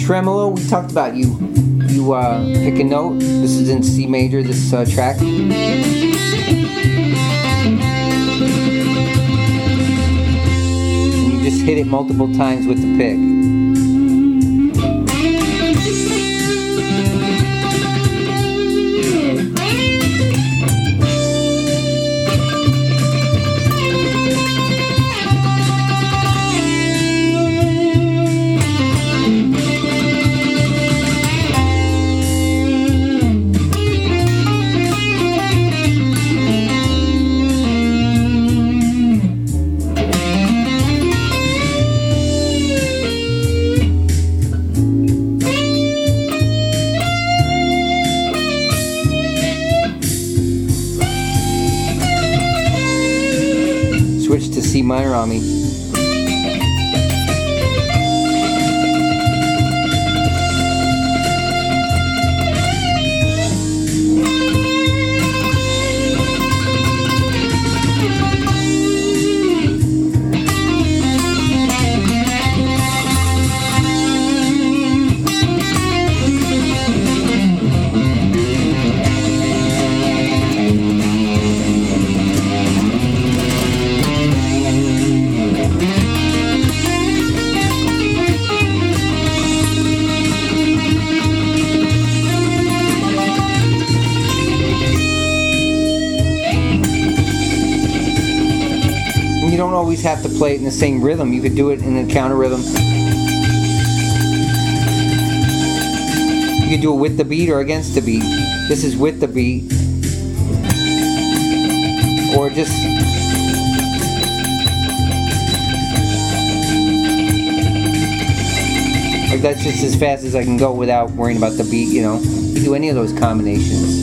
tremolo, we talked about you pick a note. This is in C major, this track. And you just hit it multiple times with the pick. Switch to C minor on me. You don't always have to play it in the same rhythm. You could do it in a counter rhythm. You could do it with the beat or against the beat. This is with the beat. Or just... like that's just as fast as I can go without worrying about the beat, you know. You can do any of those combinations.